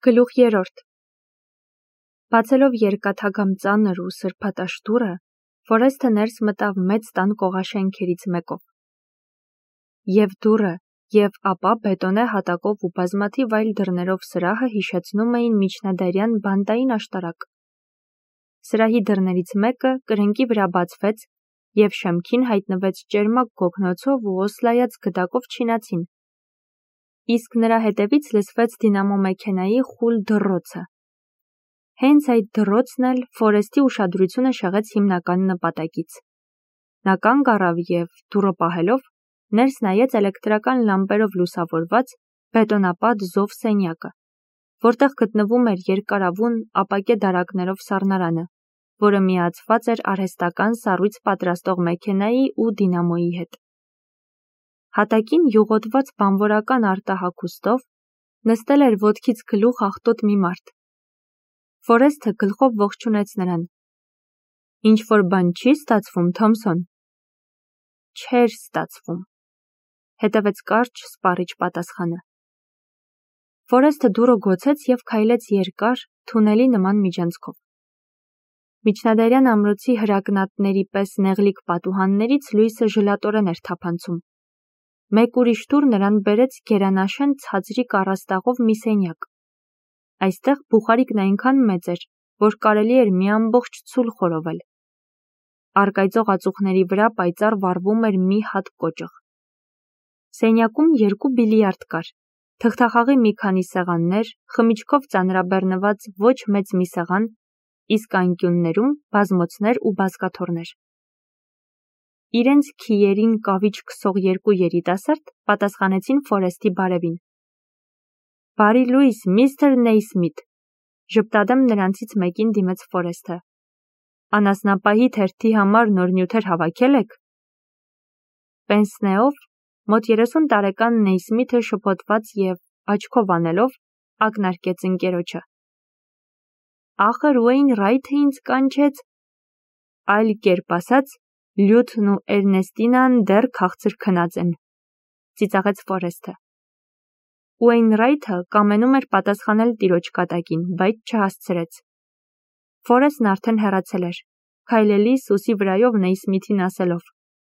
Գլուխ 3 Բացելով երկաթագամ ծանր ու սրբատաշ դուռը, Ֆորեսթը ներս մտավ մեծ տան կողաշենքերից մեկով։ Եվ դուռը, և ապա բետոնե հատակով ու բազմաթիվ այլ դռներով սրահը հիշեցնում էին միջնադարյան բանտային աշտարակ։ Սրահի դռներից մեկը կրնկի վրա բացվեց, և շեմքին հայտնվեց ճերմակ գոգնոցով ու օսլայած գդակով չինացին։ Իսկ նրա հետևից լսվեց դինամո մեքենայի խուլ դռոցը։ Հենց այդ դռոցն էլ Ֆորեսթի ուշադրությունը շեղեց հիմնական նպատակից։ Նա կանգ առավ և, դուռը պահելով, ներս նայեց էլեկտրական լամպերով լուսավորված բետոնապատ զով սենյակը, որտեղ գտնվում էր երկարավուն ապակե դարակներով սառնարանը, որը միացված էր արհեստական սառույց պատրաստող մեքենայի ու դինամոյի հետ։ Հատակին յուղոտված բանվորական արտահագուստով նստել էր ոտքից գլուխ աղտոտ մի մարդ։ Ֆորեսթը գլխով ողջունեց նրան։ Ինչ-որ բան չի ստացվում, Թոմսոն։ Չէր ստացվում, հետևեց կարճ սպառիչ պատասխանը։ Ֆորեսթը դուռը գոցեց և քայլեց երկար, թունելի նման միջանցքով։ Միջնադարյան ամրոցի հրակնատների պես նեղլիկ պատուհաններից լույսը ժլատորեն էր թափանցում։ Մեկ ուրիշ դուռ նրան բերեց գերանաշեն ցածրիկ առաստաղով մի սենյակ։ Այստեղ բուխարիկն այնքան մեծ էր, որ կարելի էր մի ամբողջ ցուլ խորովել։ Առկայծող ածուխների վրա պայծառ վառվում էր մի հատ կոճղ։ Սենյակում 2 բիլիարդ կար, թղթախաղի մի քանի սեղաններ, խմիչքով ծանրաբեռնված ոչ մեծ մի սեղան, իսկ անկյուններում բազմոցներ ու բազկաթոռներ։ Իրենց քիերին կավիճ քսող 2 երիտասարդ պատասխանեցին Ֆորեսթի բարևին։ Բարի լույս, միստր Նեյսմիթ, ժպտադեմ նրանցից մեկին դիմեց Ֆորեսթը։ Անասնապահի թերթի համար նոր նյութեր հավաքել եք։ Պենսնեով մոտ 30 տարեկան Նեյսմիթը շփոթված և աչքով անելով ակնարկեց ընկերոջը։ Ախր Ուեյնրայթը ինձ կանչեց, այլ կերպ ասած, Լյութն ու Էրնեստինան դեռ քաղցր քնած են, ծիծաղեց Ֆորեսթը։ Ուեյնրայթը կամենում էր պատասխանել տիրոջ կատակին, բայց չհասցրեց։ Ֆորեսթն արդեն հեռացել էր, քայլելիս ուսի վրայով Նեյսմիթին ասելով.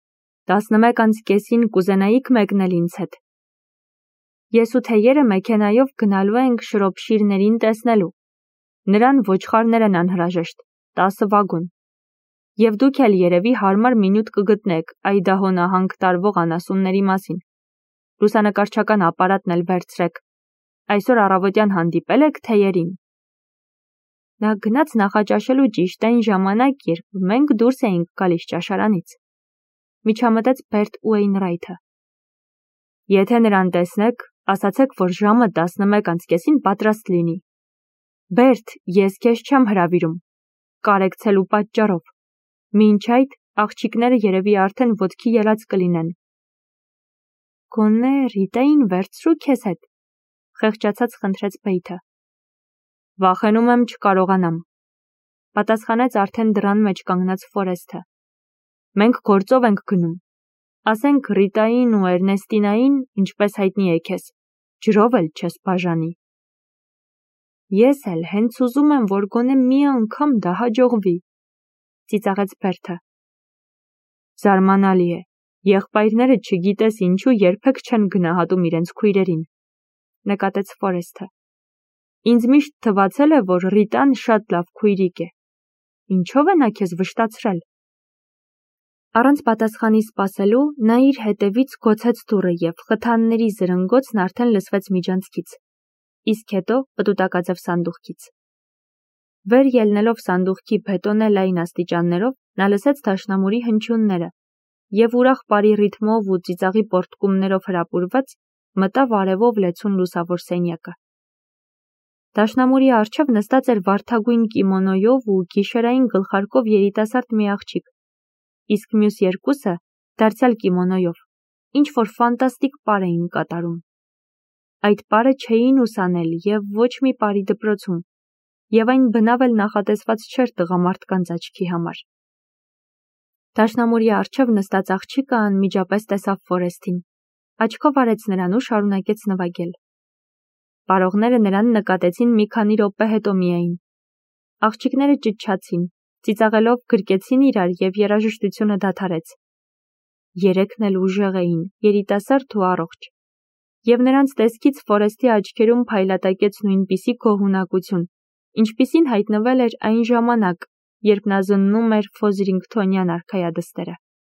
11:30 կուզենայիք մեկնել ինձ հետ։ Ես ու թեյերը մեքենայով գնալու ենք Շրոփշիրներին տեսնելու։ Նրան ոչխարներ են անհրաժեշտ, 10 վագոն։ Եվ դուք էլ երևի հարմար մինուտ կգտնեք Այդահո նահանգ տարվող անասունների մասին։ Լուսանկարչական ապարատն էլ վերցրեք։ Այսօր առավոտյան հանդիպել եք թեյերին։ Նա գնաց նախաճաշելու ճիշտ այն ժամանակ, երբ մենք դուրս էինք գալիս ճաշարանից, միջամտեց Բերտ Ուեյնրայթը։ Եթե նրան տեսնեք, ասացեք, որ ժամը 11:30 պատրաստ լինի։ Բերտ, ես քեզ չեմ հրավիրում, կարեկցելու պատճառով։ Մինչ այդ աղջիկները երևի արդեն ոտքի ելած կլինեն։ Գոնե Ռիտային վերցրու քեզ հետ, խեղճացած խնդրեց Բեյթը։ Վախենում եմ չկարողանամ, պատասխանեց արդեն դռան մեջ կանգնած Ֆորեսթը։ Մենք գործով ենք գնում։ Ասենք Ռիտային ու Էրնեստինային, ինչպես հայտնի է քեզ, ջրով էլ չես բաժանի։ Ես էլ հենց ուզում եմ, որ գոնե մի անգամ դա հաջողվի, ծիծաղեց Բերթը։ Զարմանալի է, եղբայրները չգիտես ինչու երբեք չեն գնահատում իրենց քույրերին, նկատեց Ֆորեսթը։ Ինձ միշտ թվացել է, որ Ռիտան շատ լավ քույրիկ է։ Ինչով է նա քեզ վշտացրել։ Առանց պատասխանի սպասելու նա իր հետևից գոցեց դուռը և խթանների զրնգոցն արդեն լսվեց միջանցքից, իսկ հետո պտուտակաձև սանդուղքից։ Վեր ելնելով սանդուղքի բետոնե լայն աստիճաններով, նա լսեց դաշնամուրի հնչյունները և ուրախ բարի ռիթմով ու ծիծաղի պոռթկումներով հրապուրված մտավ արևով լեցուն լուսավոր սենյակը։ Դաշնամուրի առջև նստած էր վարդագույն կիմոնոյով ու գիշերային գլխարկով երիտասարդ մի աղջիկ, իսկ մյուս երկուսը դարձյալ կիմոնոյով, ինչ-որ ֆանտաստիկ պար էին կատարում։ Այդ պարը չէին ուսանել և ոչ մի պարի դպրոցում, և այն բնավ էլ նախատեսված չէր տղամարդկանց աչքի համար։ Դաշնամուրի առջև նստած աղջիկը անմիջապես տեսավ Ֆորեսթին, աչքով արեց նրան ու շարունակեց նվագել։ Պարողները նրան նկատեցին մի քանի րոպե հետո միայն։ Աղջիկները ճչացին, ծիծաղելով գրկեցին իրար և երաժշտությունը դադարեց։ Երեքն էլ ուժեղ էին, երիտասարդ ու առողջ։ Եվ նրանց տեսքից Ֆորեսթի աչքերում փայլատակեց նույնպիսի գոհունակություն, ինչպիսին հայտնվել էր այն ժամանակ, երբ նա զննում էր Ֆոզրինգթոնյան արքայադստերը։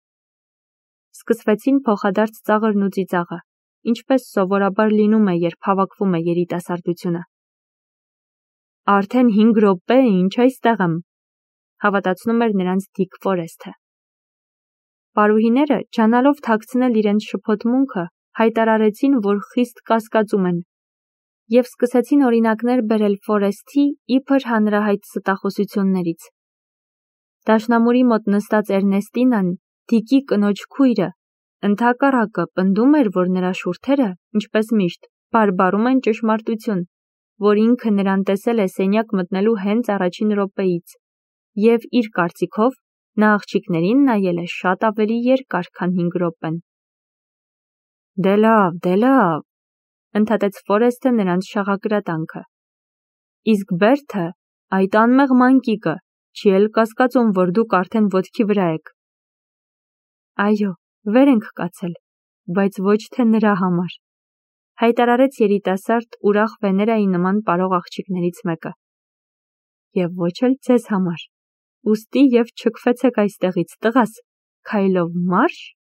Սկսվեցին փոխադարձ ծաղրն ու ծիծաղը, ինչպես սովորաբար լինում է, երբ հավաքվում է երիտասարդությունը։ Արդեն 5 րոպե է, ինչ այստեղ եմ, հավատացնում էր նրանց Դիկ Ֆորեսթը։ Պարուհիները, ջանալով թաքցնել իրենց շփոթմունքը, հայտարարեցին, որ խիստ կասկածում են, և սկսեցին օրինակներ բերել Ֆորեսթի իբր հանրահայտ ստախոսություններից։ Դաշնամուրի մոտ նստած Էրնեստինան, Դիկի կնոջ քույրը, ընդհակառակը պնդում էր, որ նրա շուրթերը, ինչպես միշտ, բարբառում են ճշմարտություն, որ ինքը նրան տեսել է սենյակ մտնելու հենց առաջին րոպեից, և իր կարծիքով նա աղջիկներին նայել է շատ ավելի երկար, քան 5 րոպեն։ Դե լավ, ընդհատեց Ֆորեսթը նրանց շաղակրատանքը։ Իսկ Բերթը, այդ անմեղ մանկիկը, չի էլ կասկածում, որ դուք արդեն ոտքի վրա եք։ Այո, վեր ենք կացել, բայց ոչ թե նրա համար, հայտարարեց երիտասարդ ուրախ Վեներայի նման պարող աղջիկներից մեկը։ Եվ ոչ էլ ձեզ համար, ուստի և չքվեցեք այստեղից, տղաս, քայլով մարշ։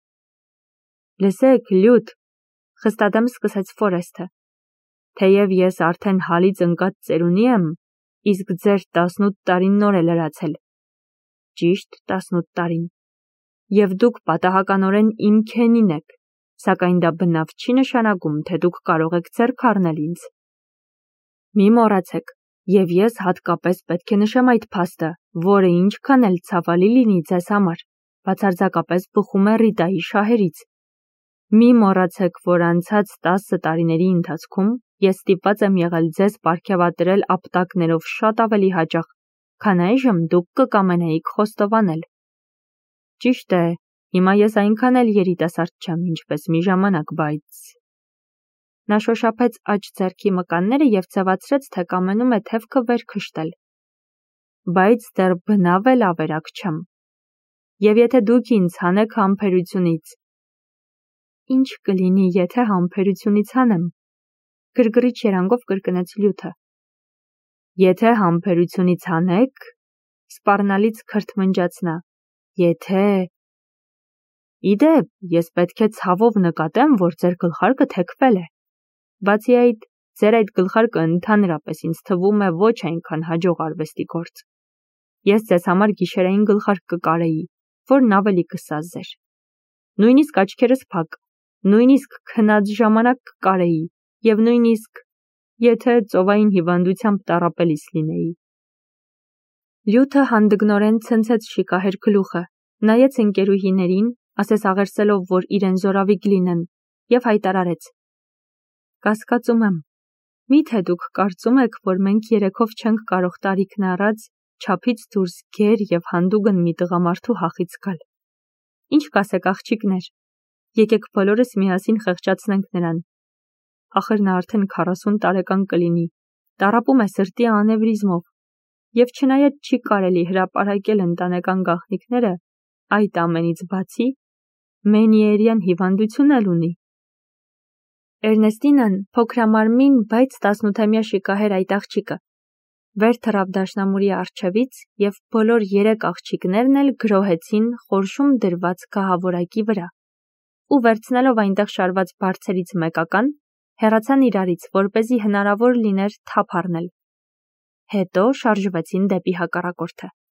Լսեք, լյութ, խստադեմ սկսեց Ֆորեսթը, թեև ես արդեն հալից ընկած ծերունի եմ, իսկ ձեր 18 տարին նոր է լրացել։ Ճիշտ 18 տարին։ Եվ դուք պատահականորեն իմ քենին եք, սակայն դա բնավ չի նշանակում, թե դուք կարող եք ձեռք առնել ինձ։ Մի մոռացեք, և ես հատկապես պետք է նշեմ այդ փաստը, որը ինչքան էլ ցավալի լինի ձեզ համար, բացարձակապես բխում է Ռիտայի շահերից։ Մի մոռացեք, որ անցած 10 տարիների ընթացքում ես ստիպված եմ եղել ձեզ պարգևատրել ապտակներով շատ ավելի հաճախ, քան այժմ դուք կկամենայիք խոստովանել։ Ճիշտ է, հիմա ես այնքան էլ երիտասարդ չեմ, ինչպես մի ժամանակ, բայց… Նա շոշափեց աջ ձեռքի մկանները և ձևացրեց, թե կամենում է թևքը վեր քշտել։ Բայց դեռ բնավ էլ ավերակ չեմ։ Եվ եթե դուք ինձ հանեք համբերությունից… Ինչ կլինի, եթե համբերությունից հանեմ, գրգռիչ երանգով կրկնեց լյութը։ Եթե համբերությունից հանեք, սպառնալից քրթմնջաց նա, եթե… Իդեպ, ես պետք է ցավով նկատեմ, որ ձեր գլխարկը թեքվել է։ Բացի այդ, ձեր այդ գլխարկը ընդհանրապես ինձ թվում է ոչ այնքան հաջող արվեստի գործ։ Ես ձեզ համար գիշերային գլխարկ կկարեի, որն ավելի կսազեր։ Նույնիսկ աչքերս փակ, նույնիսկ քնած ժամանակ կկարեի, և նույնիսկ, եթե ծովային հիվանդությամբ տառապելիս լինեի։ Լյութը հանդգնորեն ցնցեց շիկահեր գլուխը, նայեց ընկերուհիներին, ասես աղերսելով, որ իրեն զորավիգ լինեն, և հայտարարեց. Կասկածում եմ, միթե դուք կարծում եք, որ մենք երեքով չենք կարող տարիքն առած, չափից դուրս գեր և հանդուգն մի տղամարդու հախից գալ։ Ինչ կասեք, աղջիկներ, եկեք բոլորս միասին խեղճացնենք նրան։ Ախր նա արդեն 40 տարեկան կլինի, տառապում է սրտի անևրիզմով, և չնայած չի կարելի հրապարակել ընտանեկան գաղտնիքները, այդ ամենից բացի, մենիերյան հիվանդություն էլ ունի։ Էրնեստինան փոքրամարմին, բայց 18-ամյա շիկահեր այդ աղջիկը, վեր թռավ դաշնամուրի առջևից, և բոլոր 3 աղջիկներն էլ գրոհեցին խորշում դրված գահավորակի վրա, ու վերցնելով այնտեղ շարված բարձերից մեկական, հեռացան իրարից, որպեսզի հնարավոր լիներ թափ առնել։ Հետո շարժվեցին դեպի հակառակորդը։